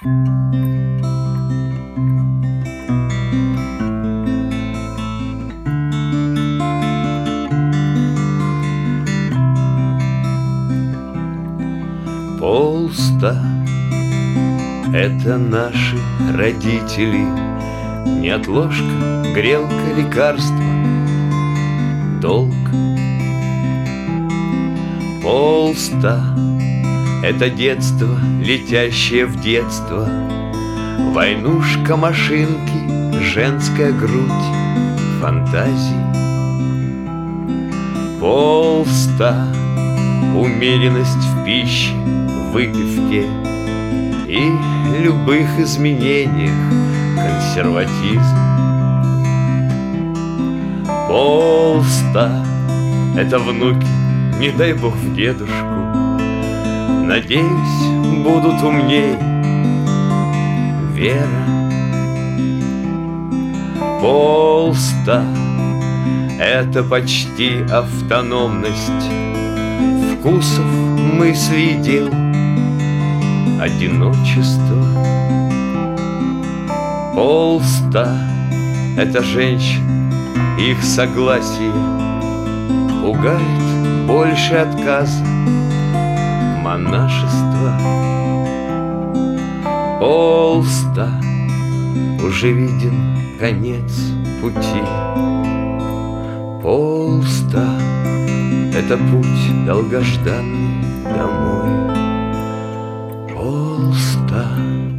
Полста — это наши родители, неотложка, грелка, лекарство, долг. Полста — это детство, летящее в детство, войнушка, машинки, женская грудь, фантазии. Полста — умеренность в пище, выпивке и любых изменениях, консерватизм. Полста — это внуки, не дай бог в дедушку, надеюсь, будут умней. Вера. Полста — это почти автономность вкусов, мыслей и дел, одиночество. Полста — это женщин, их согласие пугает больше отказа, монашество. Полста — уже виден конец пути. Полста — это путь долгожданный домой. Полста.